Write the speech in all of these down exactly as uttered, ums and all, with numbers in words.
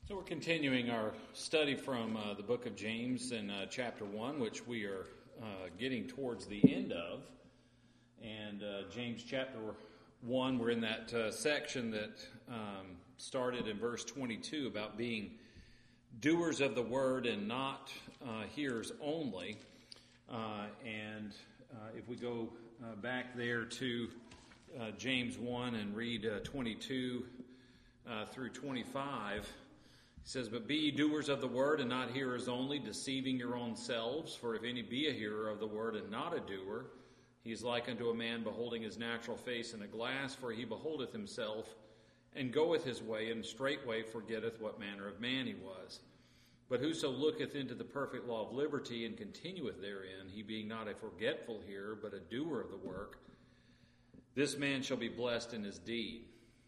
So we're continuing our study from uh, the book of James in uh, chapter one, which we are uh, getting towards the end of. And uh, James chapter one, we're in that uh, section that um, started in verse twenty-two about being doers of the word and not uh, hearers only. Uh, and uh, if we go uh, back there to uh, James one and read uh, twenty-two uh, through twenty-five, he says, "But be ye doers of the word, and not hearers only, deceiving your own selves. For if any be a hearer of the word, and not a doer, he is like unto a man beholding his natural face in a glass. For he beholdeth himself, and goeth his way, and straightway forgetteth what manner of man he was. But whoso looketh into the perfect law of liberty, and continueth therein, he being not a forgetful hearer, but a doer of the work, this man shall be blessed in his deed."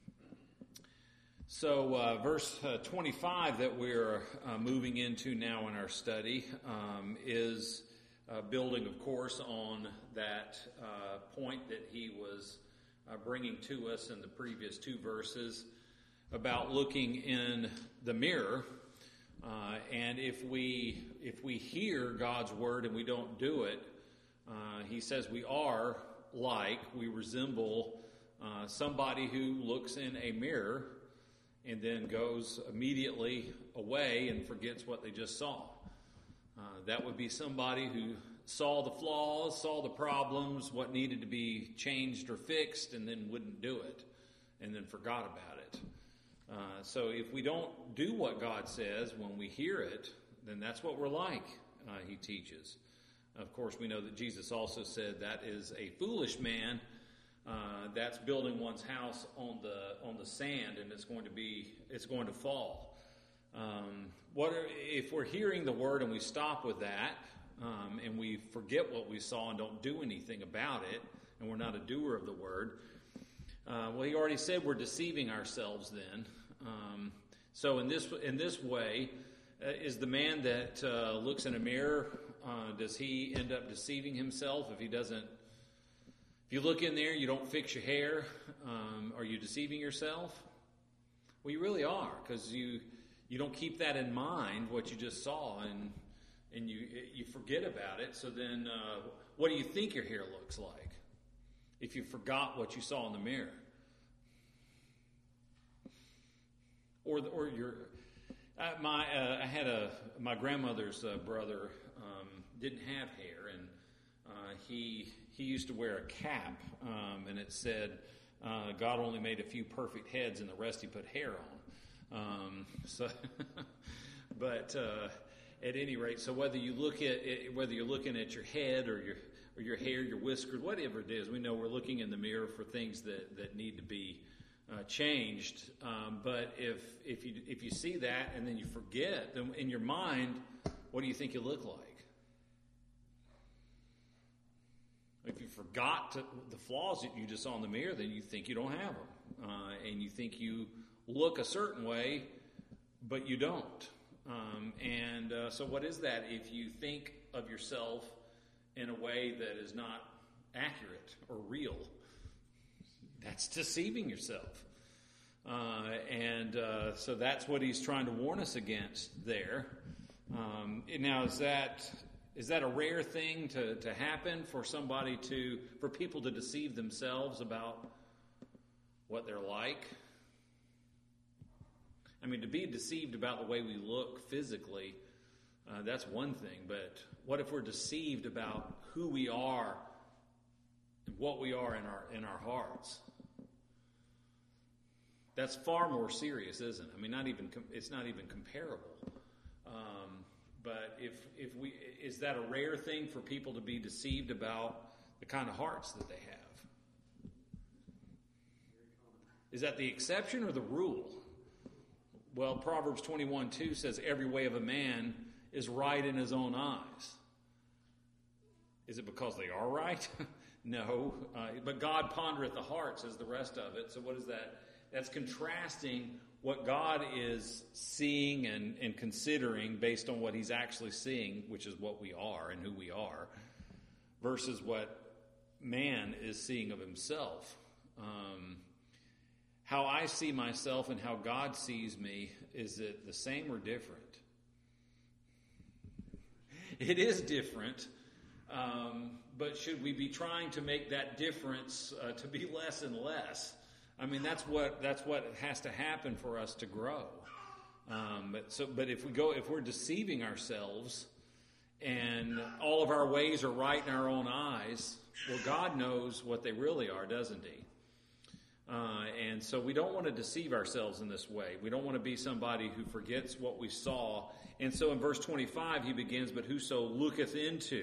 So uh, verse uh, twenty-five that we're uh, moving into now in our study um, is uh, building, of course, on that uh, point that he was uh, bringing to us in the previous two verses about looking in the mirror. Uh, and if we if we hear God's word and we don't do it, uh, he says we are like, we resemble uh, somebody who looks in a mirror and then goes immediately away and forgets what they just saw. Uh, that would be somebody who saw the flaws, saw the problems, what needed to be changed or fixed, and then wouldn't do it, and then forgot about it. Uh, so if we don't do what God says when we hear it, then that's what we're like, uh, he teaches. Of course, we know that Jesus also said that is a foolish man. Uh, that's building one's house on the on the sand, and it's going to be it's going to fall. Um, what are, if we're hearing the word and we stop with that, um, and we forget what we saw and don't do anything about it, and we're not a doer of the word? Uh, well, he already said we're deceiving ourselves. Then, um, so in this in this way, uh, is the man that uh, looks in a mirror? Uh, does he end up deceiving himself if he doesn't? If you look in there, you don't fix your hair, um, are you deceiving yourself? Well, you really are, because you you don't keep that in mind, what you just saw, and and you you forget about it. So then, uh, what do you think your hair looks like if you forgot what you saw in the mirror? Or the, or your uh, my uh, I had a my grandmother's uh, brother um, didn't have hair, and uh, he. He used to wear a cap, um, and it said, uh, God only made a few perfect heads, and the rest he put hair on. Um, so, but uh, at any rate, so whether you look at it, whether you're looking at your head or your or your hair, your whiskers, whatever it is, we know we're looking in the mirror for things that, that need to be uh, changed. Um, but if if you if you see that and then you forget, then in your mind, what do you think you look like? If you forgot to, the flaws that you just saw in the mirror, then you think you don't have them. Uh, and you think you look a certain way, but you don't. Um, and uh, so what is that if you think of yourself in a way that is not accurate or real? That's deceiving yourself. Uh, and uh, so that's what he's trying to warn us against there. Um, now, is that... Is that a rare thing to, to happen for somebody to, for people to deceive themselves about what they're like? I mean, to be deceived about the way we look physically, uh, that's one thing. But what if we're deceived about who we are and what we are in our in our hearts? That's far more serious, isn't it? I mean, not even it's not even comparable. Um, But if if we is that a rare thing for people to be deceived about the kind of hearts that they have? Is that the exception or the rule? Well, Proverbs twenty-one two says, "Every way of a man is right in his own eyes." Is it because they are right? No. Uh, but God pondereth the heart, says the rest of it. So what is that? That's contrasting what God is seeing and, and considering based on what he's actually seeing, which is what we are and who we are, versus what man is seeing of himself. Um, how I see myself and how God sees me, is it the same or different? It is different, um, but should we be trying to make that difference uh, to be less and less? I mean, that's what that's what has to happen for us to grow. Um, but so, but if we go, if we're deceiving ourselves, and all of our ways are right in our own eyes, well, God knows what they really are, doesn't He? Uh, and so we don't want to deceive ourselves in this way. We don't want to be somebody who forgets what we saw. And so in verse twenty-five, he begins, but whoso looketh into.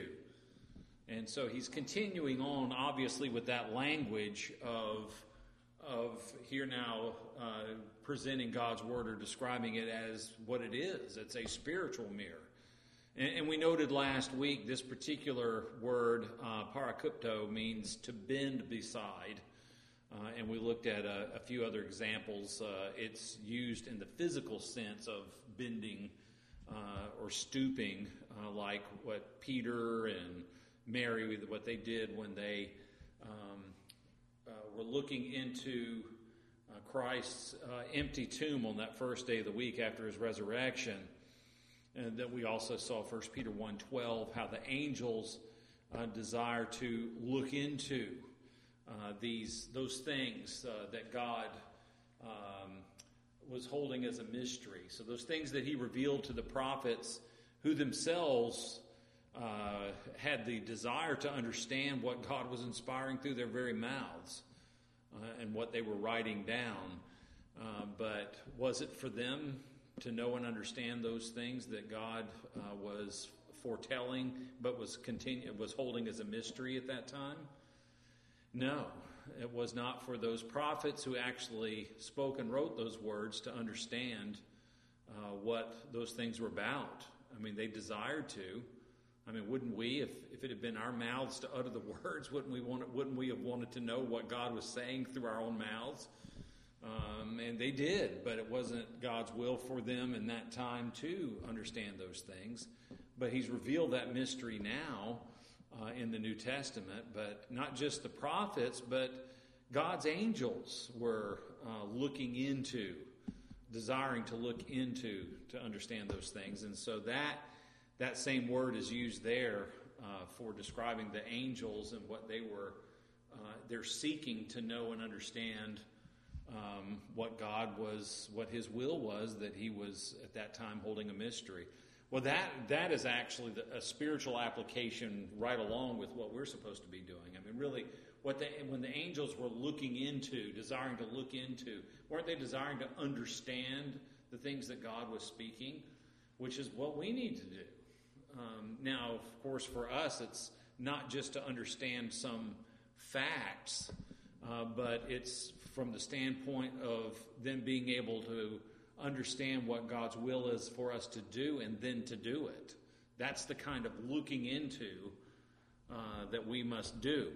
And so he's continuing on, obviously, with that language of, of here now uh, presenting God's word or describing it as what it is. It's a spiritual mirror. And, and we noted last week this particular word, uh, parakupto, means to bend beside. Uh, and we looked at a, a few other examples. Uh, it's used in the physical sense of bending uh, or stooping, uh, like what Peter and Mary, what they did when they um, uh, were looking into uh, Christ's uh, empty tomb on that first day of the week after his resurrection. And then we also saw First Peter one twelve, how the angels uh, desire to look into Uh, these those things uh, that God um, was holding as a mystery. So those things that he revealed to the prophets, who themselves uh, had the desire to understand what God was inspiring through their very mouths uh, and what they were writing down. Uh, but was it for them to know and understand those things that God uh, was foretelling, but was continu- was holding as a mystery at that time? No, it was not for those prophets who actually spoke and wrote those words to understand uh, what those things were about. I mean, they desired to. I mean, wouldn't we, if, if it had been our mouths to utter the words, wouldn't we want? Wouldn't we have wanted to know what God was saying through our own mouths? Um, and they did, but it wasn't God's will for them in that time to understand those things. But He's revealed that mystery now. Uh, in the New Testament, but not just the prophets, but God's angels were uh, looking into, desiring to look into, to understand those things. And so that that same word is used there uh, for describing the angels and what they were, uh, they're seeking to know and understand um, what God was, what His will was, that He was at that time holding a mystery. Well, that that is actually the, a spiritual application right along with what we're supposed to be doing. I mean, really, what the, when the angels were looking into, desiring to look into, weren't they desiring to understand the things that God was speaking, which is what we need to do. Um, now, of course, for us, it's not just to understand some facts, uh, but it's from the standpoint of them being able to understand what God's will is for us to do and then to do it. That's the kind of looking into uh, that we must do.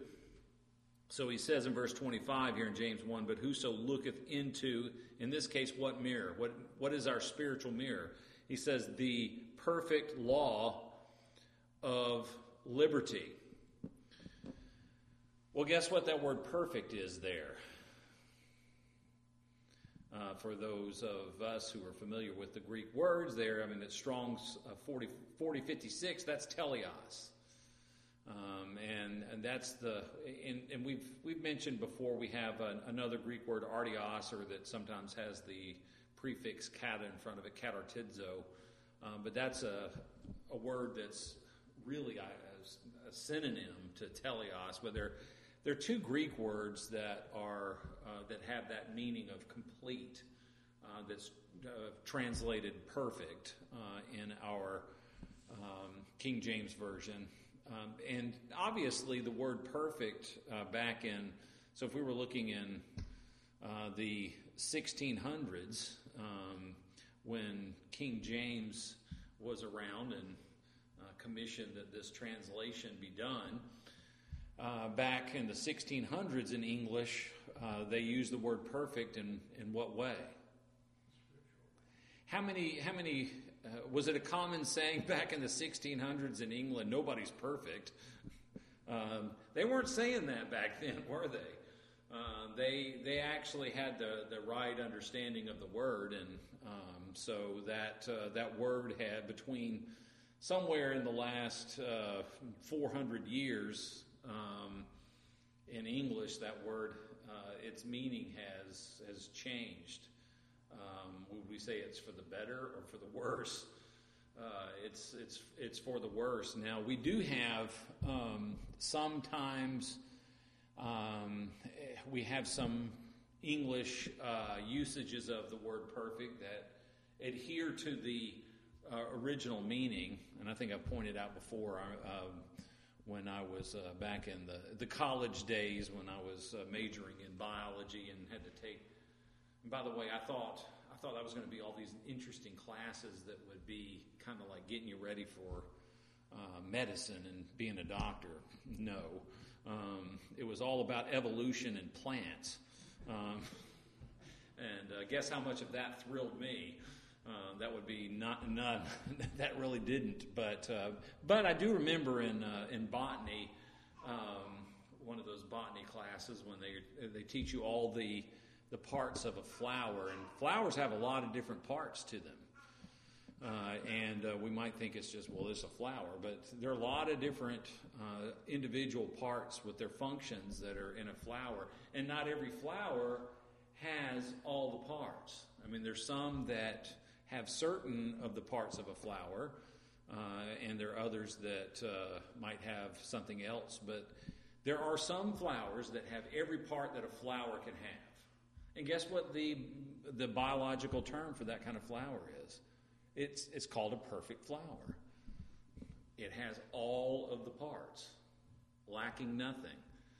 So he says in verse twenty-five here in James one, but whoso looketh into, in this case, what mirror? What What is our spiritual mirror? He says the perfect law of liberty. Well, guess what that word perfect is there? Uh, for those of us who are familiar with the Greek words there, I mean, it's Strong's uh, forty fifty-six, that's teleos. Um, and, and that's the, and, and we've we've mentioned before we have an, another Greek word, artios, or that sometimes has the prefix kata in front of it, katartizo. Um, but that's a, a word that's really a, a synonym to teleos, but they're There are two Greek words that are uh, that have that meaning of complete, uh, that's uh, translated perfect uh, in our um, King James Version. Um, and obviously the word perfect uh, back in, so if we were looking in uh, the sixteen hundreds, um, when King James was around and uh, commissioned that this translation be done, Uh, back in the sixteen hundreds in English, uh, they used the word perfect in, in what way? How many, how many, uh, was it a common saying back in the sixteen hundreds in England, nobody's perfect? Um, they weren't saying that back then, were they? Uh, they they actually had the, the right understanding of the word, and um, so that uh, that word had between somewhere in the last uh, four hundred years um, in English, that word uh, its meaning has has changed. Um, would we say it's for the better or for the worse? Uh, it's it's it's for the worse. Now we do have um, sometimes. Um, we have some English uh, usages of the word perfect that adhere to the uh, original meaning, and I think I pointed out before uh, when I was uh, back in the, the college days when I was uh, majoring in biology and had to take. And by the way, I thought I thought that was going to be all these interesting classes that would be kind of like getting you ready for uh, medicine and being a doctor. No. Um, it was all about evolution and plants. Um, and uh, guess how much of that thrilled me? Uh, that would be not none. That really didn't. But uh, but I do remember in uh, in botany, um, one of those botany classes when they they teach you all the the parts of a flower, and flowers have a lot of different parts to them. Uh, and uh, we might think it's just, well, it's a flower, but there are a lot of different uh, individual parts with their functions that are in a flower, and not every flower has all the parts. I mean, there's some that have certain of the parts of a flower, uh, and there are others that uh, might have something else, but there are some flowers that have every part that a flower can have. And guess what the the biological term for that kind of flower is? It's it's called a perfect flower. It has all of the parts, lacking nothing.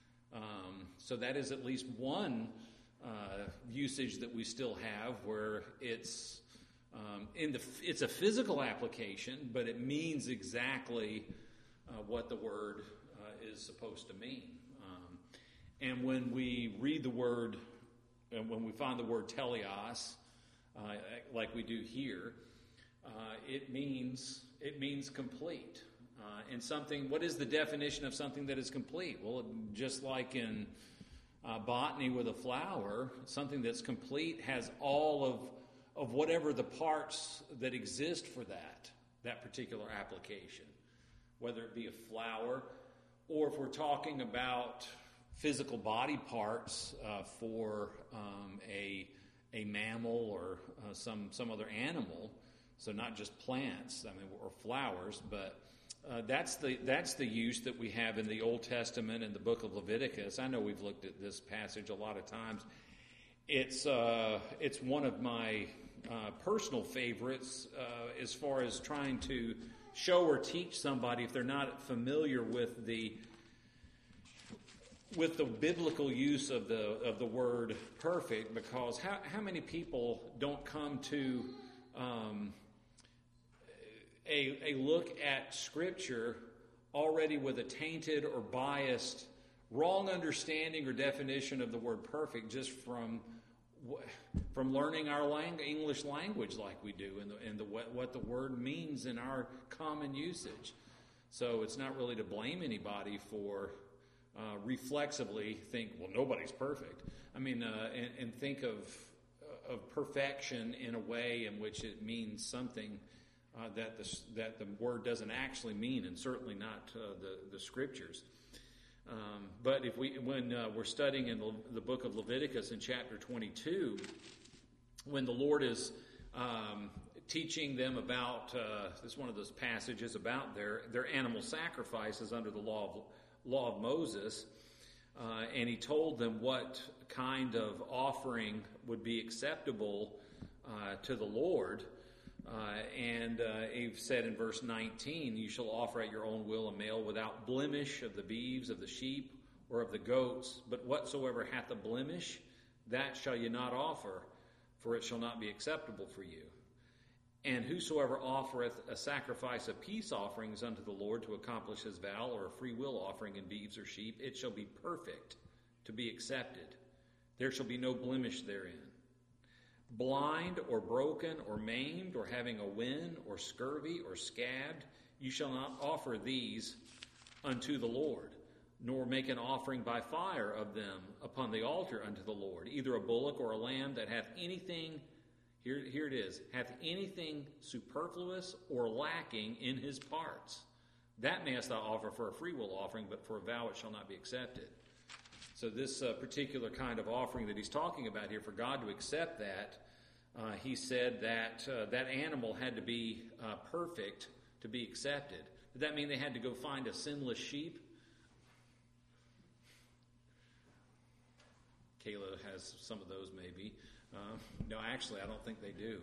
Um, so that is at least one uh, usage that we still have, where it's um, in the it's a physical application, but it means exactly uh, what the word uh, is supposed to mean. Um, and when we read the word, and when we find the word teleos, uh, like we do here. Uh, it means it means complete. Uh, and something, what is the definition of something that is complete? Well, just like in uh, botany with a flower, something that's complete has all of of whatever the parts that exist for that, that particular application. Whether it be a flower, or if we're talking about physical body parts uh, for um, a a mammal or uh, some some other animal. So not just plants, I mean, or flowers, but uh, that's the that's the use that we have in the Old Testament and the book of Leviticus. I know we've looked at this passage a lot of times. It's uh, it's one of my uh, personal favorites uh, as far as trying to show or teach somebody if they're not familiar with the with the biblical use of the of the word perfect. Because how how many people don't come to um, A, a look at Scripture already with a tainted or biased, wrong understanding or definition of the word perfect just from from learning our lang- English language like we do and, the, and the, what, what the word means in our common usage. So it's not really to blame anybody for uh, reflexively think, well, nobody's perfect. I mean, uh, and, and think of of perfection in a way in which it means something Uh, that the that the word doesn't actually mean, and certainly not uh, the the scriptures. Um, but if we when uh, we're studying in the, the book of Leviticus in chapter twenty-two, when the Lord is um, teaching them about uh, this is one of those passages about their their animal sacrifices under the law of law of Moses, uh, and he told them what kind of offering would be acceptable uh, to the Lord. Uh, and uh, he said in verse nineteen, you shall offer at your own will a male without blemish of the beeves, of the sheep, or of the goats. But whatsoever hath a blemish, that shall ye not offer, for it shall not be acceptable for you. And whosoever offereth a sacrifice of peace offerings unto the Lord to accomplish his vow, or a free will offering in beeves or sheep, it shall be perfect to be accepted. There shall be no blemish therein. Blind or broken or maimed or having a wen or scurvy or scabbed, you shall not offer these unto the Lord. nor make an offering by fire of them upon the altar unto the Lord, either a bullock or a lamb that hath anything, here, here it is, hath anything superfluous or lacking in his parts. That mayest thou offer for a freewill offering, but for a vow it shall not be accepted. So this uh, particular kind of offering that he's talking about here, for God to accept that, uh, he said that uh, that animal had to be uh, perfect to be accepted. Did that mean they had to go find a sinless sheep? Kayla has some of those maybe. Uh, no, actually, I don't think they do.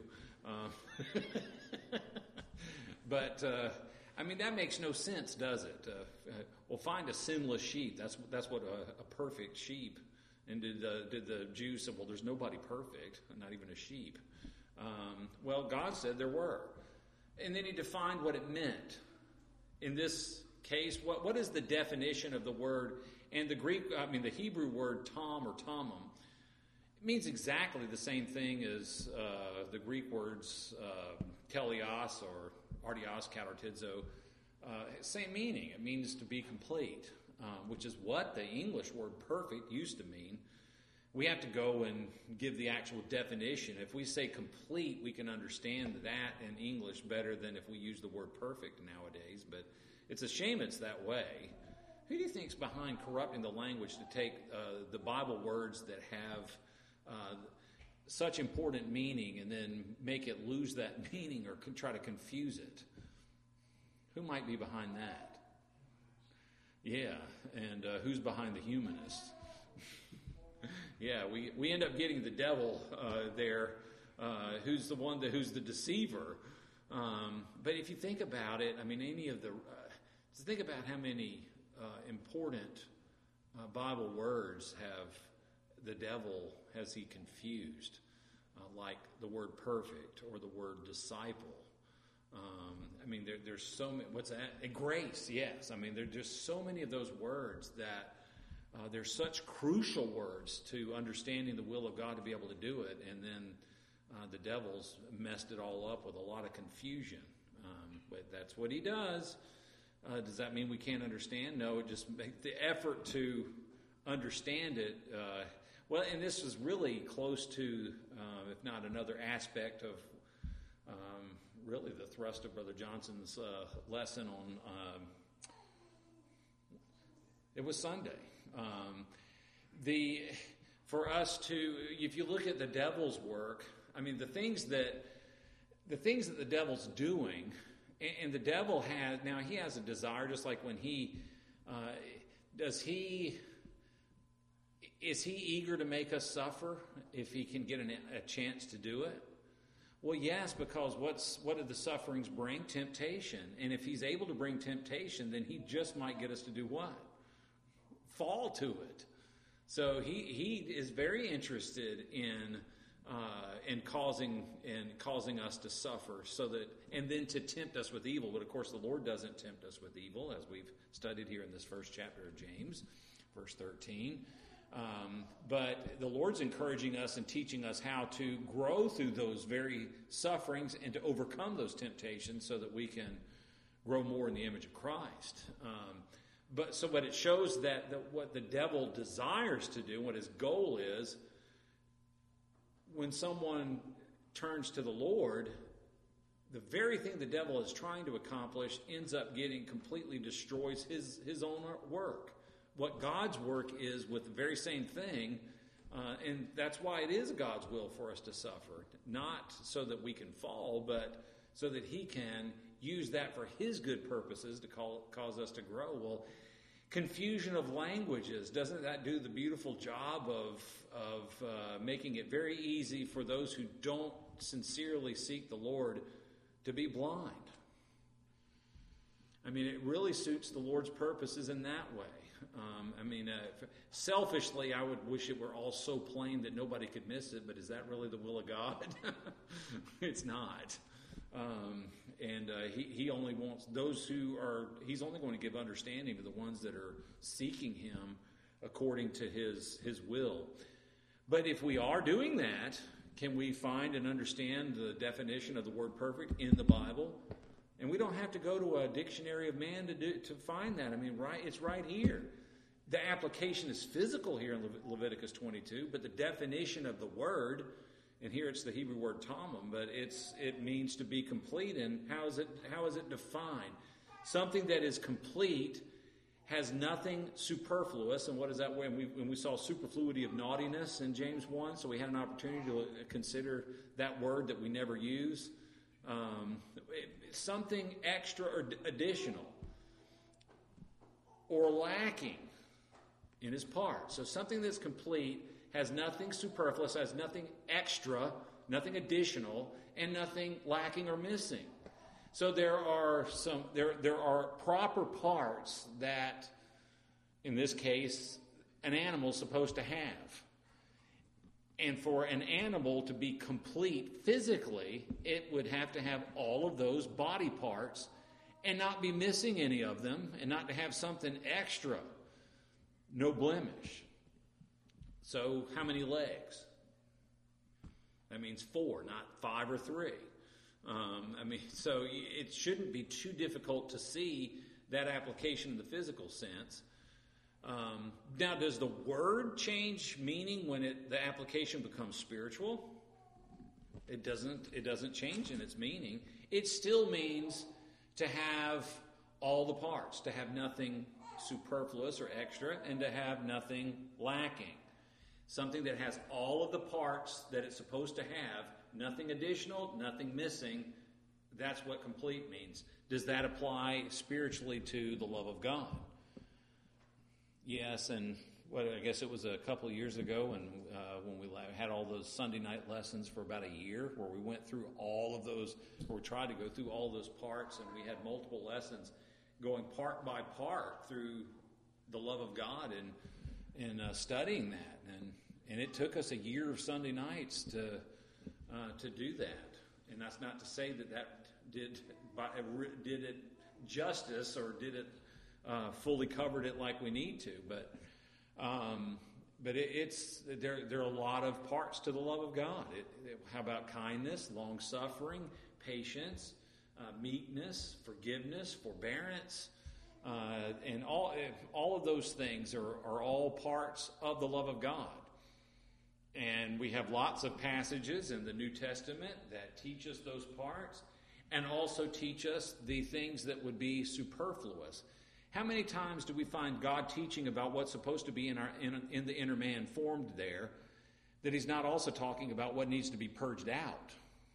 Uh, but... Uh, I mean, that makes no sense, does it? Uh, uh, well, find a sinless sheep. That's that's what a, a perfect sheep. And did the, did the Jews say, well, there's nobody perfect, not even a sheep. Um, well, God said there were. And then he defined what it meant. In this case, what what is the definition of the word? And the Greek, I mean, the Hebrew word tom or tomum, it means exactly the same thing as uh, the Greek words uh, teleos or artios, katartizo, uh, same meaning. It means to be complete, uh, which is what the English word perfect used to mean. We have to go and give the actual definition. If we say complete, we can understand that in English better than if we use the word perfect nowadays, but it's a shame it's that way. Who do you think is behind corrupting the language to take uh, the Bible words that have uh, such important meaning and then make it lose that meaning or try to confuse it? Who might be behind that? Yeah, and uh, who's behind the humanists? yeah, we, we end up getting the devil uh, there, uh, who's the one that who's the deceiver. Um, but if you think about it, I mean, any of the uh, think about how many uh, important uh, Bible words have the devil has he confused, uh, like the word perfect or the word disciple. Um, I mean, there, there's so many, what's that? And grace, yes. I mean, there's just so many of those words that uh, they're such crucial words to understanding the will of God to be able to do it. And then uh, the devil's messed it all up with a lot of confusion. Um, but that's what he does. Uh, does that mean we can't understand? No, it just makes the effort to understand it. Uh, well, and this is really close to, uh, if not another aspect of um, really the thrust of Brother Johnson's uh, lesson on, um, it was Sunday. Um, the for us to, if you look at the devil's work, I mean, the things that the things that the devil's doing, and, and the devil has now he has a desire, just like when he uh, does he. Is he eager to make us suffer if he can get an, a chance to do it? Well, yes, because what's what do the sufferings bring? Temptation. And if he's able to bring temptation, then he just might get us to do what? Fall to it. So he he is very interested in uh, in causing in causing us to suffer, so that and then to tempt us with evil. But of course, the Lord doesn't tempt us with evil, as we've studied here in this first chapter of James, verse thirteen. Um, but the Lord's encouraging us and teaching us how to grow through those very sufferings and to overcome those temptations so that we can grow more in the image of Christ. Um, but so what it shows that, that what the devil desires to do, what his goal is, when someone turns to the Lord, the very thing the devil is trying to accomplish ends up getting completely destroys his, his own work. What God's work is with the very same thing, uh, and that's why it is God's will for us to suffer. Not so that we can fall, but so that he can use that for his good purposes to call, cause us to grow. Well, confusion of languages, doesn't that do the beautiful job of, of uh, making it very easy for those who don't sincerely seek the Lord to be blind? I mean, it really suits the Lord's purposes in that way. Um, I mean, uh, selfishly, I would wish it were all so plain that nobody could miss it, but is that really the will of God? It's not. Um, and uh, he, he only wants those who are, he's only going to give understanding to the ones that are seeking him according to his, his will. But if we are doing that, can we find and understand the definition of the word perfect in the Bible? And we don't have to go to a dictionary of man to do, to find that. I mean, right, it's right here. The application is physical here in Le- Leviticus twenty-two, but the definition of the word, and here it's the Hebrew word tamim, but it's it means to be complete. And how is it how is it defined? Something that is complete has nothing superfluous. And what is that when we when we saw superfluity of naughtiness in James one? So we had an opportunity to consider that word that we never use. Um, something extra or additional or lacking in his part. So something that's complete has nothing superfluous, has nothing extra, nothing additional, and nothing lacking or missing. So there are some there there are proper parts that, in this case, an animal is supposed to have. And for an animal to be complete physically, it would have to have all of those body parts and not be missing any of them, and not to have something extra, no blemish. So how many legs? That means four, not five or three. Um, I mean, so it shouldn't be too difficult to see that application in the physical sense. Um, now, does the word change meaning when it, the application becomes spiritual? It doesn't. It doesn't change in its meaning. It still means to have all the parts, to have nothing superfluous or extra, and to have nothing lacking. Something that has all of the parts that it's supposed to have, nothing additional, nothing missing. That's what complete means. Does that apply spiritually to the love of God? Yes, and what I guess it was a couple of years ago, and uh, when we had all those Sunday night lessons for about a year, where we went through all of those, where we tried to go through all those parts, and we had multiple lessons going part by part through the love of God and and uh, studying that, and and it took us a year of Sunday nights to uh, to do that. And that's not to say that that did did it justice or did it uh, fully covered it like we need to, but um, but it, it's there. There are a lot of parts to the love of God. It, it, how about kindness, long suffering, patience, uh, meekness, forgiveness, forbearance, uh, and all all of those things are are all parts of the love of God. And we have lots of passages in the New Testament that teach us those parts and also teach us the things that would be superfluous. How many times do we find God teaching about what's supposed to be in our in, in the inner man formed there, that he's not also talking about what needs to be purged out?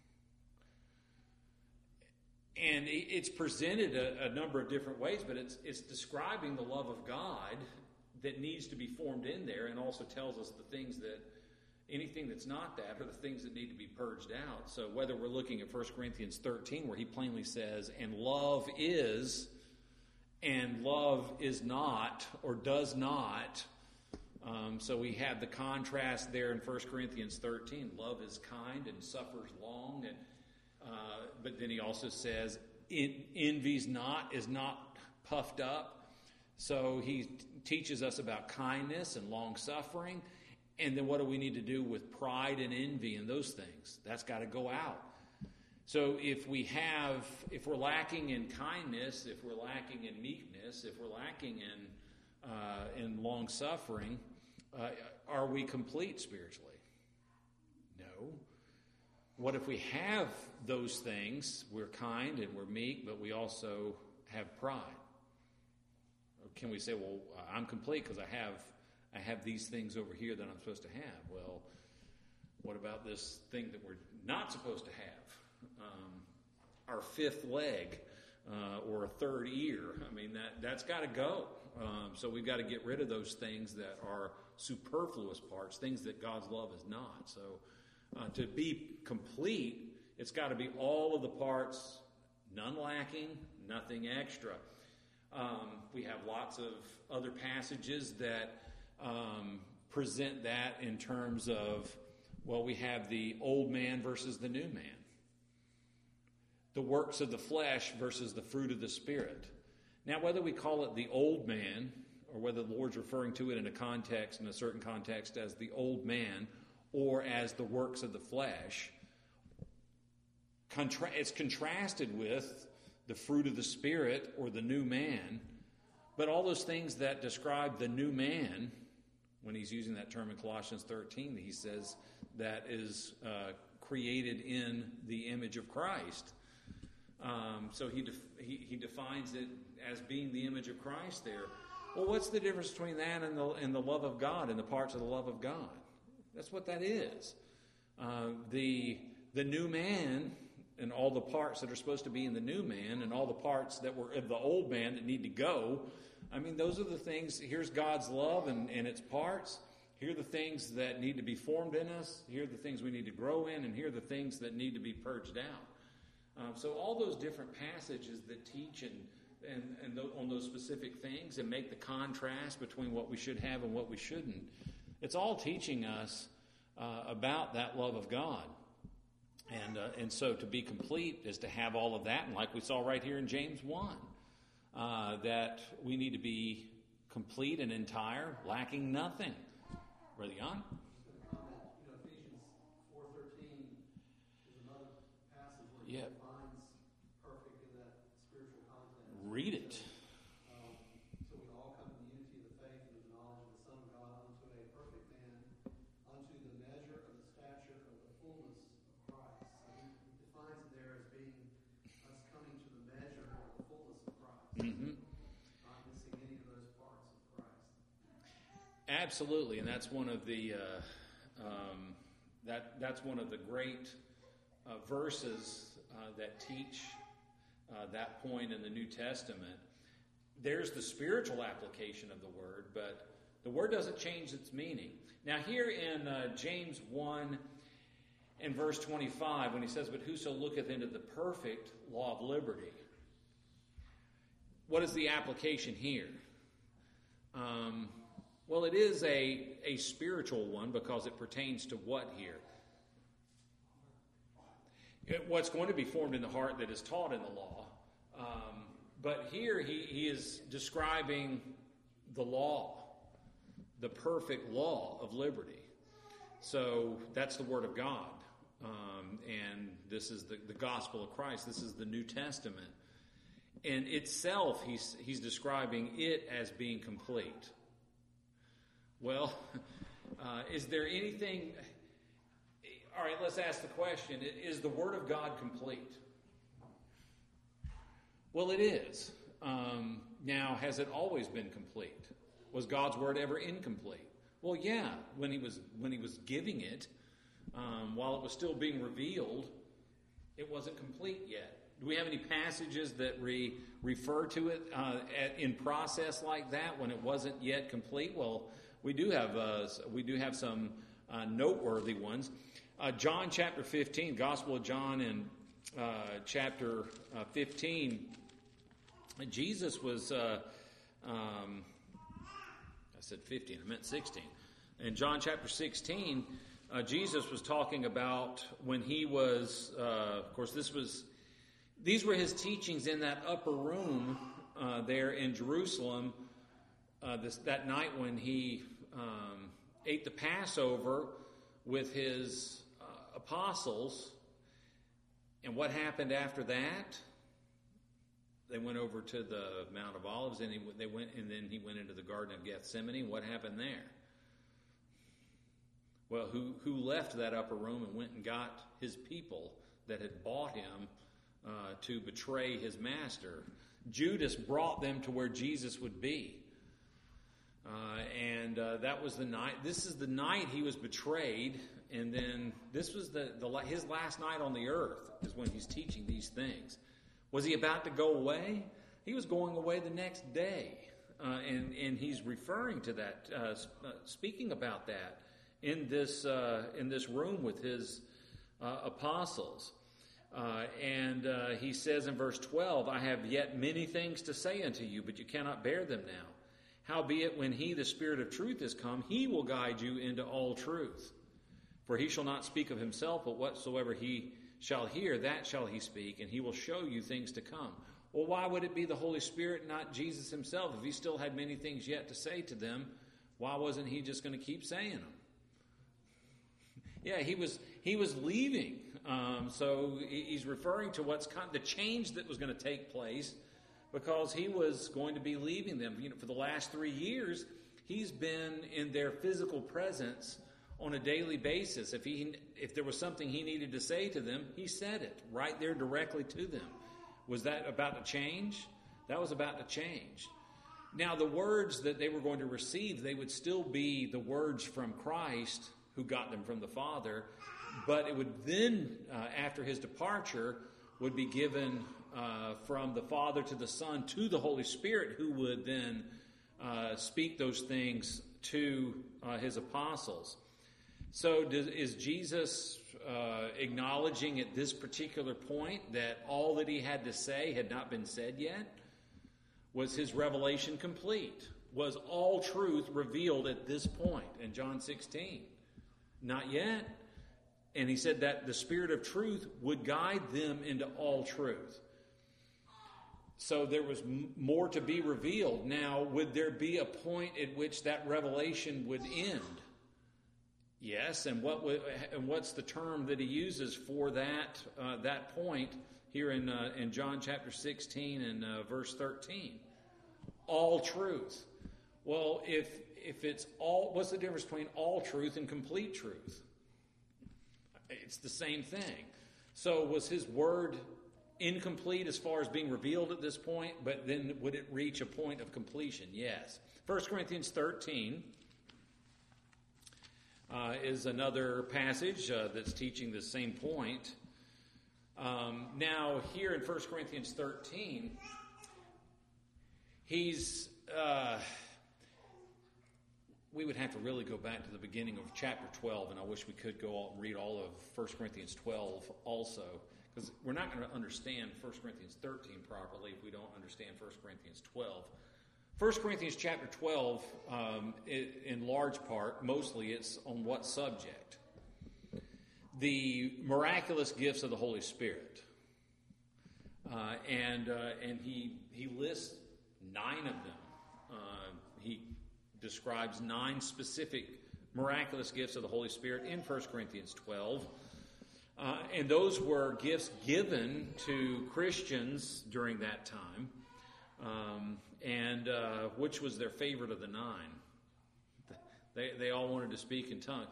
And it's presented a, a number of different ways, but it's it's describing the love of God that needs to be formed in there, and also tells us the things that anything that's not that are the things that need to be purged out. So whether we're looking at First Corinthians thirteen, where he plainly says, and love is, and love is not, or does not. Um, so we have the contrast there in First Corinthians thirteen. Love is kind and suffers long. And uh, but then he also says, it envies not, is not puffed up. So he t- teaches us about kindness and long suffering. And then what do we need to do with pride and envy and those things? That's got to go out. So if we have, if we're lacking in kindness, if we're lacking in meekness, if we're lacking in uh, in long suffering, uh, are we complete spiritually? No. What if we have those things? We're kind and we're meek, but we also have pride. Or can we say, well, I'm complete because I have I have these things over here that I'm supposed to have? Well, what about this thing that we're not supposed to have? Um, our fifth leg uh, or a third ear. I mean, that, that's got to go. Um, so we've got to get rid of those things that are superfluous parts, things that God's love is not. So uh, to be complete, it's got to be all of the parts, none lacking, nothing extra. Um, we have lots of other passages that um, present that in terms of, well, we have the old man versus the new man. The works of the flesh versus the fruit of the Spirit. Now, whether we call it the old man, or whether the Lord's referring to it in a context, in a certain context, as the old man, or as the works of the flesh, contra- it's contrasted with the fruit of the Spirit, or the new man. But all those things that describe the new man, when he's using that term in Colossians thirteen, he says that is uh, created in the image of Christ. Um, so he, def- he he defines it as being the image of Christ there. Well, what's the difference between that and the, and the love of God and the parts of the love of God? That's what that is. Uh, the the new man and all the parts that are supposed to be in the new man and all the parts that were of the old man that need to go. I mean, those are the things. Here's God's love and, and its parts. Here are the things that need to be formed in us. Here are the things we need to grow in. And here are the things that need to be purged out. Um, so all those different passages that teach and, and, and th- on those specific things and make the contrast between what we should have and what we shouldn't, it's all teaching us uh, about that love of God. And uh, and so to be complete is to have all of that. And like we saw right here in James one, uh, that we need to be complete and entire, lacking nothing. Brother Jan? Yeah. Read it. Um, so we all come in the unity of the faith and the knowledge of the Son of God unto a perfect man, unto the measure of the stature of the fullness of Christ. So he defines it there as being us coming to the measure of the fullness of Christ. Mm-hmm. Not missing any of those parts of Christ. Absolutely, and that's one of the uh, um, that that's one of the great uh, verses uh, that teach Uh, that point in the New Testament. There's the spiritual application of the word, but the word doesn't change its meaning. Now here in uh, James one and verse twenty-five, when he says, "But whoso looketh into the perfect law of liberty," what is the application here? Um, well, it is a, a spiritual one because it pertains to what here? What's going to be formed in the heart that is taught in the law. Um, but here he, he is describing the law, the perfect law of liberty. So that's the Word of God. Um, and this is the, the gospel of Christ. This is the New Testament. And itself, he's, he's describing it as being complete. Well, uh, is there anything... All right, let's ask the question, is the Word of God complete? Well, it is. Um, now, has it always been complete? Was God's Word ever incomplete? Well, yeah, when he was when he was giving it, um, while it was still being revealed, it wasn't complete yet. Do we have any passages that re, refer to it uh, at, in process like that when it wasn't yet complete? Well, we do have uh, we do have some uh, noteworthy ones. Uh, John chapter fifteen, Gospel of John in uh, chapter uh, fifteen, Jesus was, uh, um, I said fifteen, I meant sixteen. In John chapter sixteen, uh, Jesus was talking about when he was, uh, of course this was, these were his teachings in that upper room uh, there in Jerusalem uh, this, that night when he um, ate the Passover with his apostles. And what happened after that? They went over to the Mount of Olives, and he, they went, and then he went into the Garden of Gethsemane. What happened there? Well, who who left that upper room and went and got his people that had bought him uh, to betray his master? Judas brought them to where Jesus would be. Uh, and uh, that was the night. This is the night he was betrayed. And then this was the, the his last night on the earth is when he's teaching these things. Was he about to go away? He was going away the next day. Uh, and, and he's referring to that, uh, uh, speaking about that in this, uh, in this room with his uh, apostles. Uh, and uh, he says in verse twelve, "I have yet many things to say unto you, but you cannot bear them now. Howbeit, when he, the Spirit of truth, is come, he will guide you into all truth. For he shall not speak of himself, but whatsoever he shall hear, that shall he speak, and he will show you things to come." Well, why would it be the Holy Spirit, not Jesus himself? If he still had many things yet to say to them, why wasn't he just going to keep saying them? Yeah, he was he was leaving. Um, so he's referring to what's con- the change that was going to take place because he was going to be leaving them. You know, for the last three years, he's been in their physical presence on a daily basis. If he, if there was something he needed to say to them, he said it right there directly to them. Was that about to change? That was about to change. Now, the words that they were going to receive, they would still be the words from Christ who got them from the Father, but it would then, uh, after his departure, would be given uh, from the Father to the Son to the Holy Spirit, who would then uh, speak those things to uh, his apostles. So does, is Jesus uh, acknowledging at this particular point that all that he had to say had not been said yet? Was his revelation complete? Was all truth revealed at this point in John sixteen? Not yet. And he said that the Spirit of truth would guide them into all truth. So there was m- more to be revealed. Now, would there be a point at which that revelation would end? Yes, and what w- and what's the term that he uses for that uh, that point here in uh, in John chapter sixteen and uh, verse thirteen? All truth. Well, if if it's all, what's the difference between all truth and complete truth? It's the same thing. So was his word incomplete as far as being revealed at this point, but then would it reach a point of completion? Yes. First Corinthians thirteen. Uh, is another passage uh, that's teaching the same point. Um, now, here in First Corinthians thirteen, he's, uh, we would have to really go back to the beginning of chapter twelve, and I wish we could go all, read all of First Corinthians twelve also, because we're not going to understand First Corinthians thirteen properly if we don't understand First Corinthians twelve. First Corinthians chapter twelve, um, it, in large part, mostly it's on what subject? The miraculous gifts of the Holy Spirit. Uh, and uh, and he, he lists nine of them. Uh, he describes nine specific miraculous gifts of the Holy Spirit in First Corinthians twelve. Uh, and those were gifts given to Christians during that time. Um, and uh, which was their favorite of the nine? They they all wanted to speak in tongues.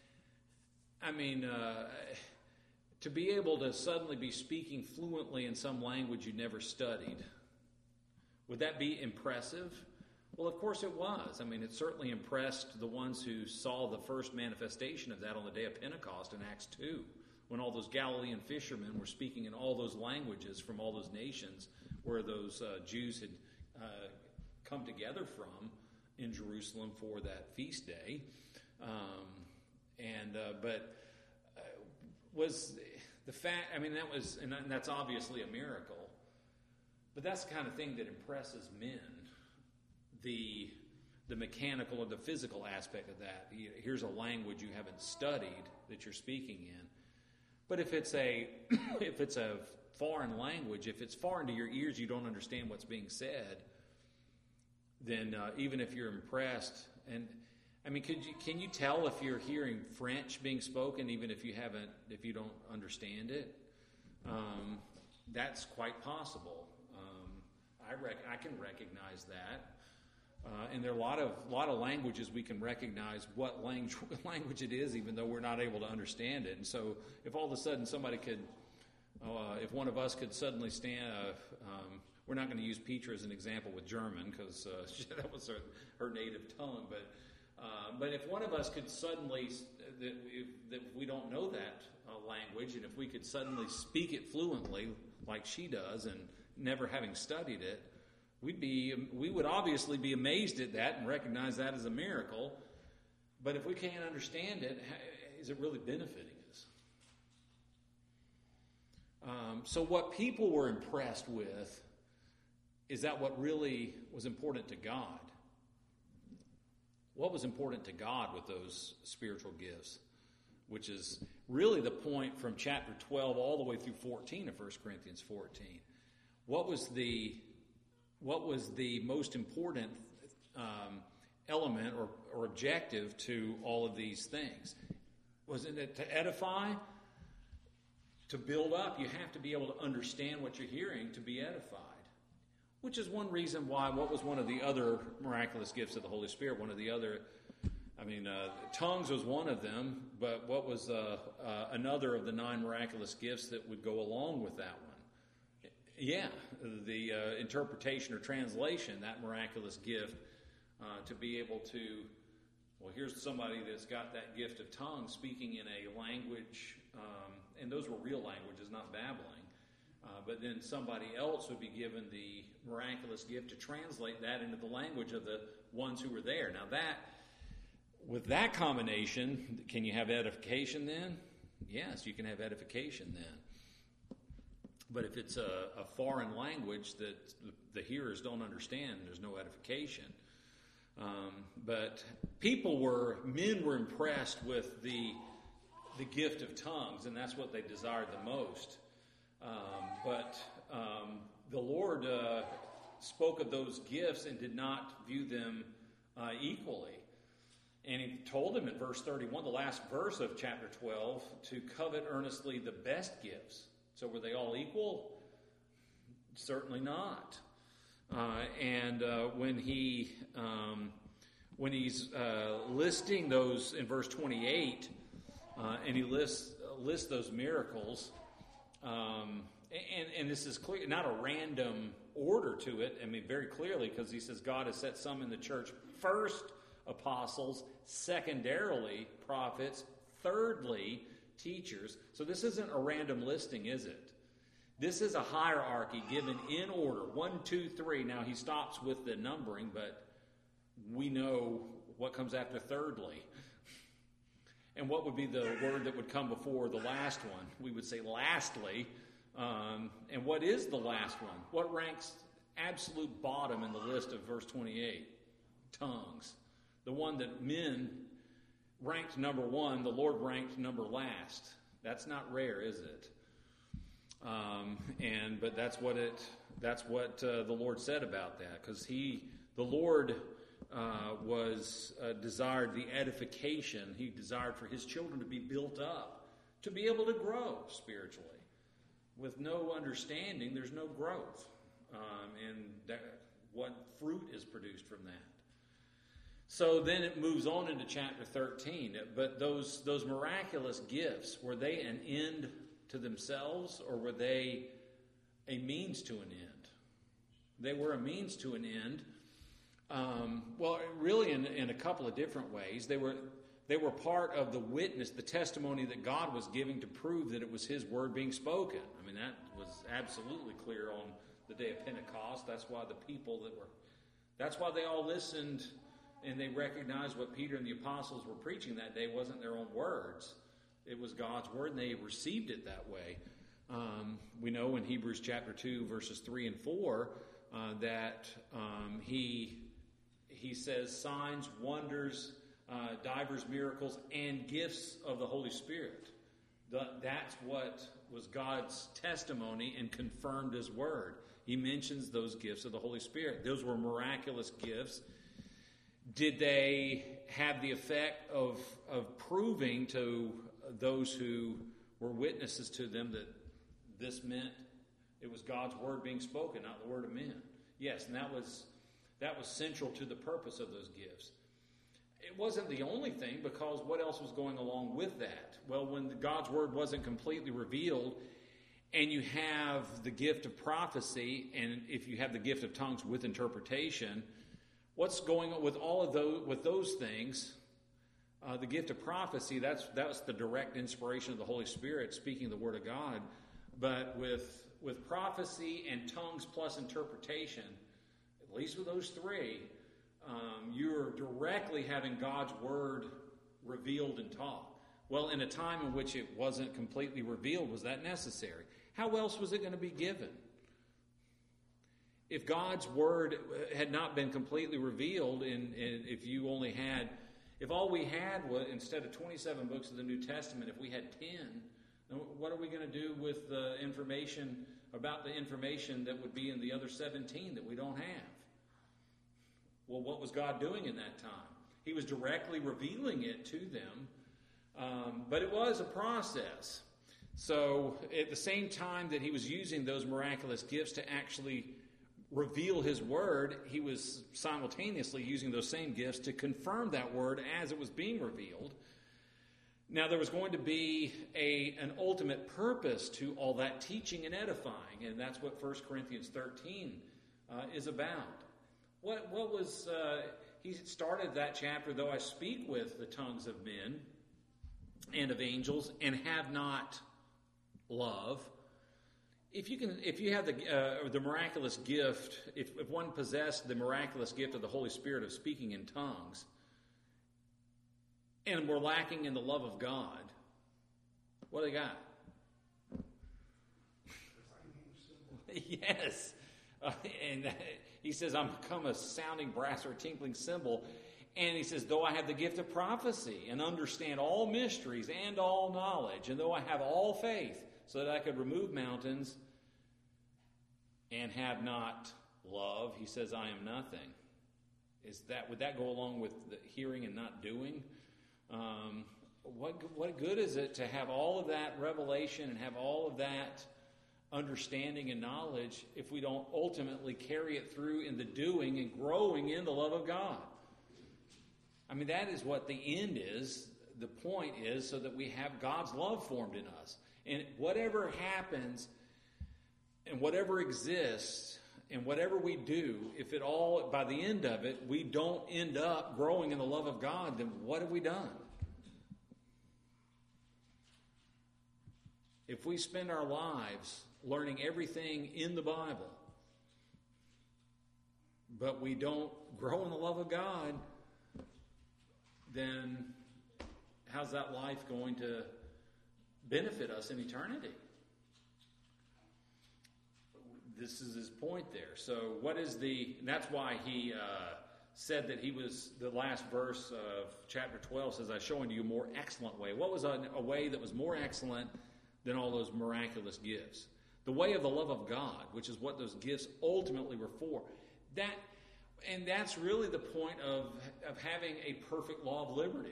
I mean, uh, to be able to suddenly be speaking fluently in some language you never studied, would that be impressive? Well, of course it was. I mean, it certainly impressed the ones who saw the first manifestation of that on the day of Pentecost in Acts two, when all those Galilean fishermen were speaking in all those languages from all those nations where those uh, Jews had uh, come together from in Jerusalem for that feast day. Um, and uh, but uh, was the fact, I mean, that was, and that's obviously a miracle, but that's the kind of thing that impresses men, the the mechanical or the physical aspect of that. Here's a language you haven't studied that you're speaking in. But if it's a if it's a foreign language, if it's foreign to your ears, you don't understand what's being said, then uh, even if you're impressed, and I mean, could you, can you tell if you're hearing French being spoken, even if you haven't, if you don't understand it? Um, that's quite possible. Um, I rec- I can recognize that. Uh, and there are a lot of lot of languages we can recognize what language language it is, even though we're not able to understand it. And so, if all of a sudden somebody could, uh, if one of us could suddenly stand, uh, um, we're not going to use Petra as an example with German because uh, that was her, her native tongue. But uh, but if one of us could suddenly, that if, that we don't know that uh, language, and if we could suddenly speak it fluently like she does, and never having studied it. We'd be, we would obviously be amazed at that and recognize that as a miracle. But if we can't understand it, is it really benefiting us? Um, so what people were impressed with, is that what really was important to God? What was important to God with those spiritual gifts? Which is really the point from chapter twelve all the way through fourteen of First Corinthians fourteen. What was the What was the most important um, element or, or objective to all of these things? Wasn't it to edify? To build up, you have to be able to understand what you're hearing to be edified. which is one reason why, what was one of the other miraculous gifts of the Holy Spirit? One of the other, I mean, uh, tongues was one of them, but what was uh, uh, another of the nine miraculous gifts that would go along with that one? Yeah, the uh, interpretation or translation, that miraculous gift, uh, to be able to, well, here's somebody that's got that gift of tongues speaking in a language, um, and those were real languages, not babbling. Uh, but then somebody else would be given the miraculous gift to translate that into the language of the ones who were there. Now that, with that combination, can you have edification then? Yes, you can have edification then. But if it's a, a foreign language that the hearers don't understand, there's no edification. Um, but people were, men were impressed with the the gift of tongues, and that's what they desired the most. Um, but um, the Lord uh, spoke of those gifts and did not view them uh, equally. And he told them in verse thirty-one, the last verse of chapter twelve, to covet earnestly the best gifts. So were they all equal? Certainly not. Uh, and uh, when he um, when he's uh, listing those in verse twenty-eight, uh, and he lists lists those miracles, um, and and this is clear, not a random order to it. I mean, very clearly, because he says God has set some in the church first apostles, secondarily prophets, thirdly teachers. So this isn't a random listing, is it? This is a hierarchy given in order. One, two, three. Now he stops with the numbering, but we know what comes after thirdly. And what would be the word that would come before the last one? We would say lastly. Um, and what is the last one? What ranks absolute bottom in the list of verse twenty-eight? Tongues. The one that men ranked number one, the Lord ranked number last. That's not rare, is it? Um, and but that's what it. That's what uh, the Lord said about that, because he, the Lord, uh, was uh, desired the edification. He desired for his children to be built up, to be able to grow spiritually. With no understanding, there's no growth, um, and that, what fruit is produced from that? So then it moves on into chapter thirteen. But those those miraculous gifts, were they an end to themselves, or were they a means to an end? They were a means to an end. Um, well, really, in, in a couple of different ways. They were they were part of the witness, the testimony that God was giving to prove that it was His word being spoken. I mean, that was absolutely clear on the day of Pentecost. That's why the people that were, that's why they all listened, and they recognized what Peter and the apostles were preaching that day wasn't their own words. It was God's word, and they received it that way. Um, we know in Hebrews chapter two, verses three and four, uh, that um, he he says signs, wonders, uh, divers miracles, and gifts of the Holy Spirit. The, that's what was God's testimony and confirmed His word. He mentions those gifts of the Holy Spirit. Those were miraculous gifts. Did they have the effect of of proving to those who were witnesses to them that this meant it was God's word being spoken, not the word of men? Yes, and that was that was central to the purpose of those gifts. It wasn't the only thing, because what else was going along with that? Well, when God's word wasn't completely revealed, and you have the gift of prophecy, and if you have the gift of tongues with interpretation, what's going on with all of those with those things? Uh, the gift of prophecy, that's that's the direct inspiration of the Holy Spirit speaking the word of God. But with with prophecy and tongues plus interpretation, at least with those three, um, you're directly having God's word revealed and taught. Well, in a time in which it wasn't completely revealed, was that necessary? How else was it going to be given? If God's word had not been completely revealed, and, and if you only had, if all we had was, instead of twenty-seven books of the New Testament, if we had ten, then what are we going to do with the information, about the information that would be in the other seventeen that we don't have? Well, what was God doing in that time? He was directly revealing it to them, um, but it was a process. So at the same time that he was using those miraculous gifts to actually reveal his word, he was simultaneously using those same gifts to confirm that word as it was being revealed. Now, there was going to be a, an ultimate purpose to all that teaching and edifying, and that's what First Corinthians thirteen uh, is about. What, what was, uh, he started that chapter, though I speak with the tongues of men and of angels and have not love. If you can, if you have the uh, the miraculous gift, if, if one possessed the miraculous gift of the Holy Spirit of speaking in tongues, and we're lacking in the love of God, what do they got? Yes. Uh, and uh, he says, I'm become a sounding brass or a tinkling cymbal. And he says, though I have the gift of prophecy and understand all mysteries and all knowledge, and though I have all faith so that I could remove mountains and have not love, he says, I am nothing. Is that, would that go along with the hearing and not doing? Um, what, what good is it to have all of that revelation and have all of that understanding and knowledge if we don't ultimately carry it through in the doing and growing in the love of God? I mean, that is what the end is. The point is so that we have God's love formed in us. And whatever happens and whatever exists and whatever we do, if it all, by the end of it, we don't end up growing in the love of God, then what have we done? If we spend our lives learning everything in the Bible, but we don't grow in the love of God, then how's that life going to benefit us in eternity? This is his point there. So what is the, and that's why he uh, said that he was, the last verse of chapter twelve says, I show unto you a more excellent way. What was a, a way that was more excellent than all those miraculous gifts? The way of the love of God, which is what those gifts ultimately were for. That, and that's really the point of, of having a perfect law of liberty.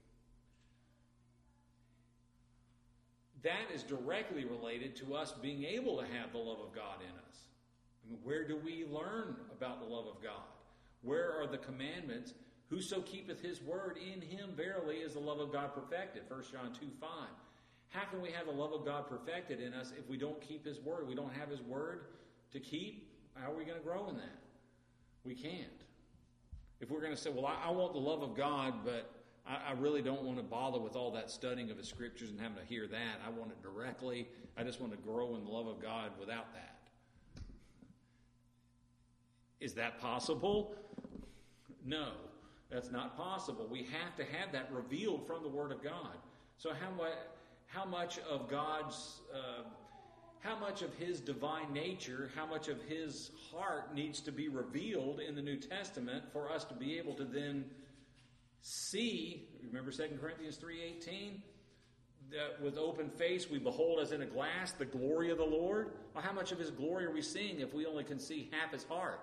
That is directly related to us being able to have the love of God in us. I mean, where do we learn about the love of God? Where are the commandments? Whoso keepeth his word, in him verily is the love of God perfected. First John two five. How can we have the love of God perfected in us if we don't keep his word? We don't have his word to keep. How are we going to grow in that? We can't. If we're going to say, well, I, I want the love of God, but I, I really don't want to bother with all that studying of the scriptures and having to hear that. I want it directly. I just want to grow in the love of God without that. Is that possible? No, that's not possible. We have to have that revealed from the Word of God. So how much, how much of God's, uh, how much of His divine nature, how much of His heart needs to be revealed in the New Testament for us to be able to then see, remember Second Corinthians three eighteen? That with open face we behold as in a glass the glory of the Lord. Well, how much of His glory are we seeing if we only can see half His heart?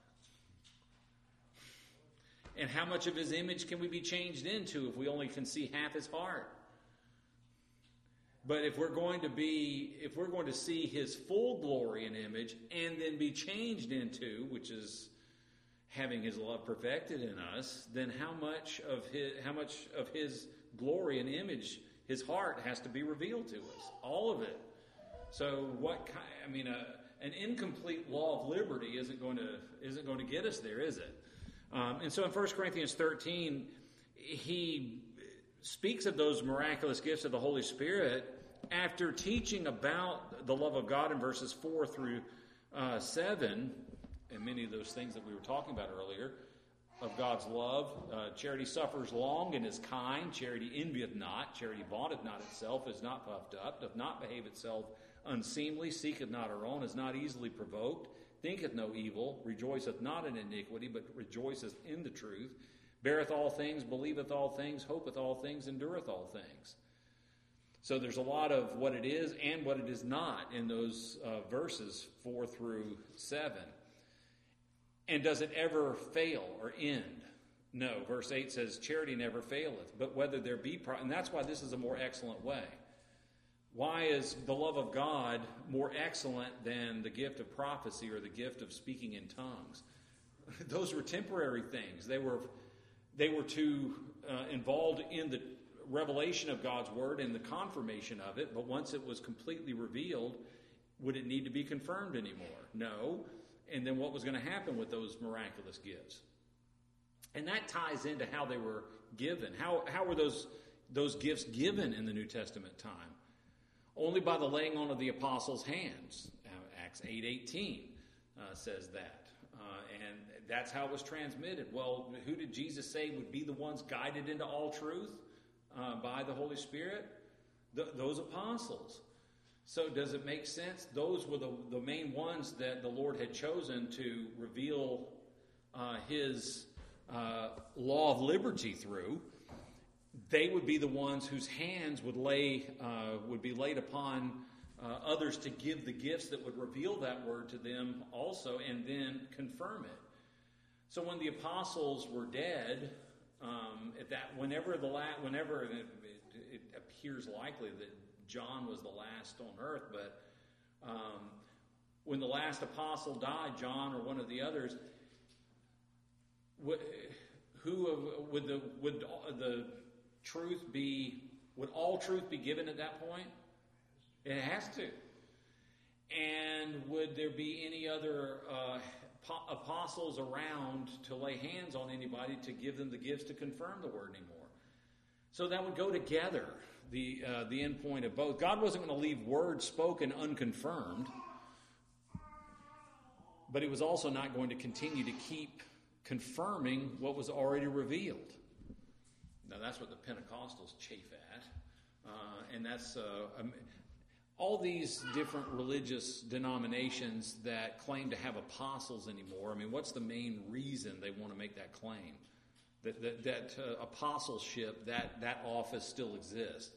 And how much of His image can we be changed into if we only can see half His heart? But if we're going to be, if we're going to see His full glory and image and then be changed into, which is having His love perfected in us, then how much of His, how much of His glory and image, His heart, has to be revealed to us? All of it. So what kind, I mean, a, an incomplete law of liberty isn't going to isn't going to get us there, is it? Um, and so in First Corinthians thirteen, he speaks of those miraculous gifts of the Holy Spirit after teaching about the love of God in verses four through uh, seven, and many of those things that we were talking about earlier, of God's love. Uh, charity suffers long and is kind. Charity envieth not. Charity vaunteth not itself, is not puffed up, doth not behave itself unseemly, seeketh not her own, is not easily provoked, thinketh no evil, rejoiceth not in iniquity, but rejoiceth in the truth, beareth all things, believeth all things, hopeth all things, endureth all things. So there's a lot of what it is and what it is not in those uh, verses four through seven. And does it ever fail or end? No. Verse eight says, charity never faileth, but whether there be, pro-, and that's why this is a more excellent way. Why is the love of God more excellent than the gift of prophecy or the gift of speaking in tongues? Those were temporary things. They were they were to uh, involved in the revelation of God's word and the confirmation of it, but once it was completely revealed, would it need to be confirmed anymore? No. And then what was going to happen with those miraculous gifts? And that ties into how they were given. How how were those those gifts given in the New Testament time? Only by the laying on of the apostles' hands. Acts eight eighteen uh, says that. Uh, and that's how it was transmitted. Well, who did Jesus say would be the ones guided into all truth uh, by the Holy Spirit? Th- those apostles. So does it make sense? Those were the, the main ones that the Lord had chosen to reveal uh, his uh, law of liberty through. They would be the ones whose hands would lay uh, would be laid upon uh, others to give the gifts that would reveal that word to them also, and then confirm it. So when the apostles were dead, um, at that whenever the la- whenever it, it, it appears likely that John was the last on earth, but um, when the last apostle died, John or one of the others, who would the would the truth be, would all truth be given at that point? It has to. And would there be any other uh, apostles around to lay hands on anybody to give them the gifts to confirm the word anymore? So that would go together, the uh, the end point of both. God wasn't going to leave words spoken unconfirmed, but he was also not going to continue to keep confirming what was already revealed. Now, that's what the Pentecostals chafe at. Uh, and that's uh, um, all these different religious denominations that claim to have apostles anymore. I mean, what's the main reason they want to make that claim? That that, that uh, apostleship, that, that office still exists.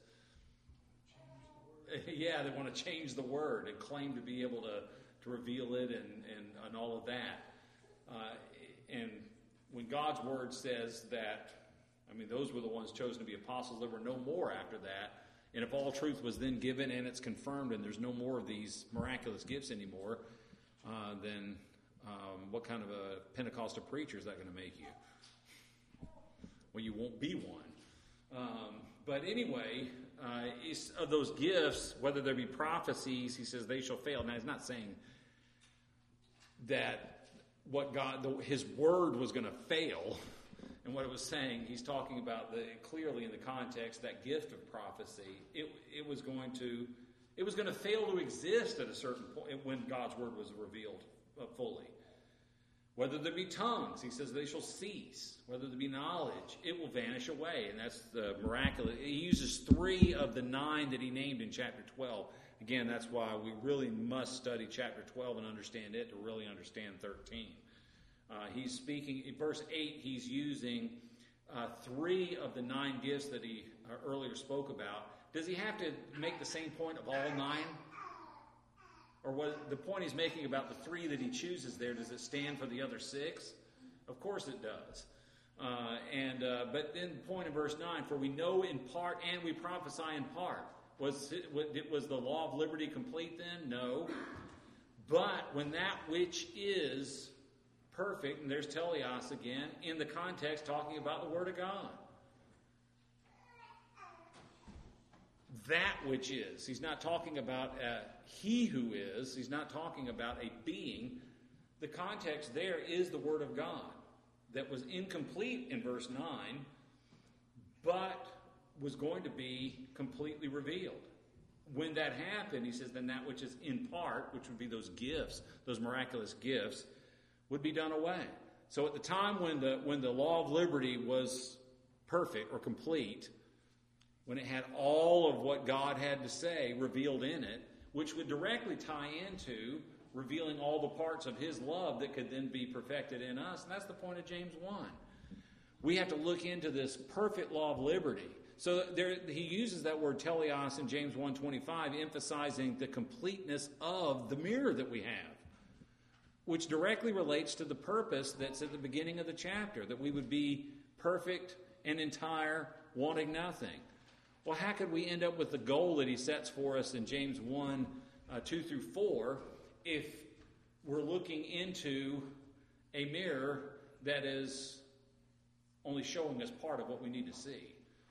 Yeah, they want to change the word and claim to be able to, to reveal it and, and, and all of that. Uh, and when God's word says that, I mean, those were the ones chosen to be apostles. There were no more after that. And if all truth was then given and it's confirmed and there's no more of these miraculous gifts anymore, uh, then um, what kind of a Pentecostal preacher is that going to make you? Well, you won't be one. Um, but anyway, uh, of those gifts, whether there be prophecies, he says they shall fail. Now, he's not saying that what God, the, his word was going to fail. And what it was saying, he's talking about the clearly in the context, that gift of prophecy. It it was going to it was going to fail to exist at a certain point when God's word was revealed uh, fully. Whether there be tongues, he says they shall cease. Whether there be knowledge, it will vanish away. And that's the miraculous. He uses three of the nine that he named in chapter twelve. Again, that's why we really must study chapter twelve and understand it to really understand thirteen. Uh, he's speaking, in verse eight, he's using uh, three of the nine gifts that he uh, earlier spoke about. Does he have to make the same point of all nine? Or what the point he's making about the three that he chooses there, does it stand for the other six? Of course it does. Uh, and uh, But then the point in verse nine, for we know in part and we prophesy in part. Was, it, was the law of liberty complete then? No. But when that which is perfect, and there's teleos again, in the context talking about the Word of God. That which is. He's not talking about uh, he who is. He's not talking about a being. The context there is the Word of God that was incomplete in verse nine, but was going to be completely revealed. When that happened, he says, then that which is in part, which would be those gifts, those miraculous gifts, would be done away. So at the time when the when the law of liberty was perfect or complete, when it had all of what God had to say revealed in it, which would directly tie into revealing all the parts of his love that could then be perfected in us. And that's the point of James one. We have to look into this perfect law of liberty. So there, he uses that word teleos in James one twenty-five, emphasizing the completeness of the mirror that we have, which directly relates to the purpose that's at the beginning of the chapter, that we would be perfect and entire, wanting nothing. Well, how could we end up with the goal that he sets for us in James one, uh, two through four, if we're looking into a mirror that is only showing us part of what we need to see?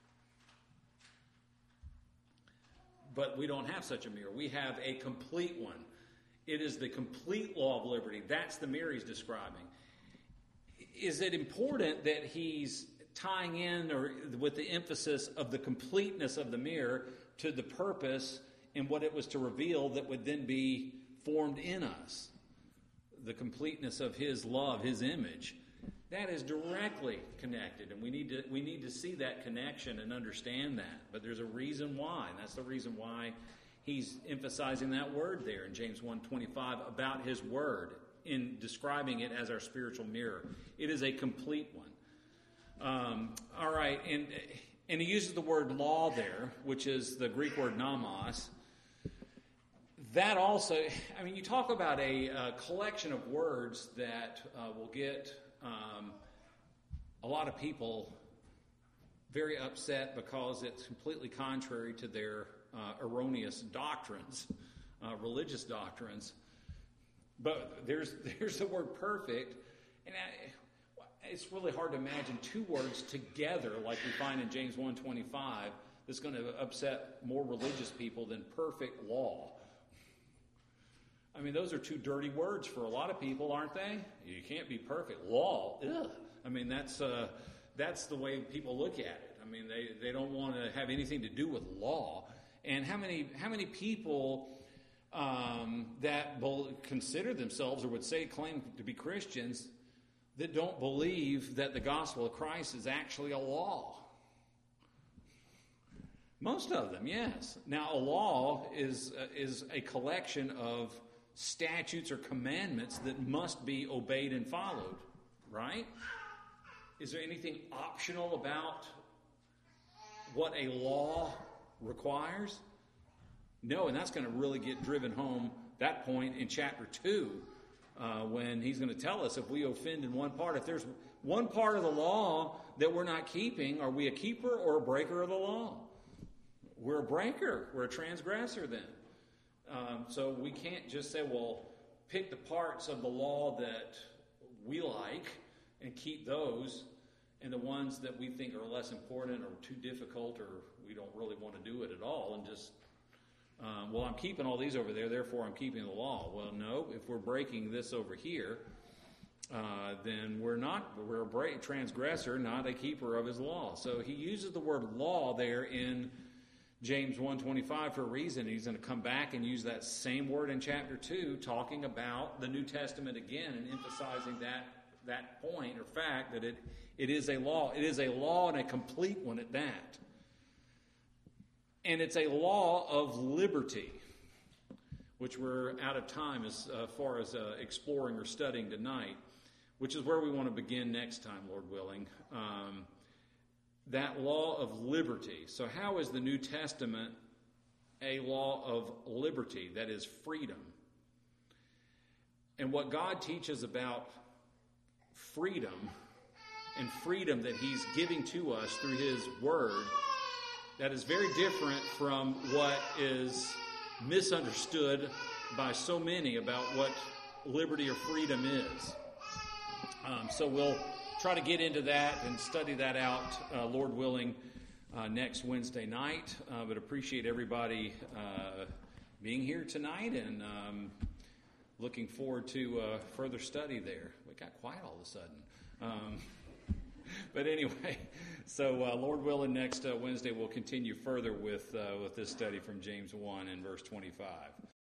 But we don't have such a mirror. We have a complete one. It is the complete law of liberty. That's the mirror he's describing. Is it important that he's tying in or with the emphasis of the completeness of the mirror to the purpose and what it was to reveal that would then be formed in us? The completeness of his love, his image. That is directly connected, and we need to we need to see that connection and understand that. But there's a reason why, and that's the reason why he's emphasizing that word there in James one twenty-five about his word in describing it as our spiritual mirror. It is a complete one. Um, all right, and and he uses the word law there, which is the Greek word nomos. That also, I mean, you talk about a, a collection of words that uh, will get um, a lot of people very upset because it's completely contrary to their uh, erroneous doctrines, uh, religious doctrines. But there's there's the word perfect, and I, it's really hard to imagine two words together like we find in James one twenty-five that's going to upset more religious people than perfect law. I mean, those are two dirty words for a lot of people, aren't they? You can't be perfect. Law, ugh. I mean, that's uh, that's the way people look at it. I mean, they, they don't want to have anything to do with law. And how many how many people um, that consider themselves or would say claim to be Christians that don't believe that the gospel of Christ is actually a law? Most of them, yes. Now, a law is uh, is a collection of statutes or commandments that must be obeyed and followed, right? Is there anything optional about what a law requires? No, and that's going to really get driven home, that point in chapter two, uh, when he's going to tell us if we offend in one part, if there's one part of the law that we're not keeping, are we a keeper or a breaker of the law? We're a breaker. We're a transgressor then. Um, so we can't just say, well, pick the parts of the law that we like and keep those, and the ones that we think are less important or too difficult or we don't really want to do it at all, and just, um, well, I'm keeping all these over there, therefore I'm keeping the law. Well, no, if we're breaking this over here, uh, then we're not, we're a break, transgressor, not a keeper of his law. So he uses the word law there in James one twenty-five for a reason. He's going to come back and use that same word in chapter two, talking about the New Testament again and emphasizing that that point or fact that it, it is a law. It is a law and a complete one at that. And it's a law of liberty, which we're out of time as uh, far as uh, exploring or studying tonight, which is where we want to begin next time, Lord willing. Um, that law of liberty. So how is the New Testament a law of liberty, that is freedom? And what God teaches about freedom and freedom that he's giving to us through his word, that is very different from what is misunderstood by so many about what liberty or freedom is. Um, so we'll try to get into that and study that out, uh, Lord willing, uh, next Wednesday night. Uh, but appreciate everybody uh, being here tonight, and um, looking forward to uh, further study there. We got quiet all of a sudden. Um, but anyway, so uh, Lord willing, next uh, Wednesday we'll continue further with uh, with this study from James one and verse twenty-five.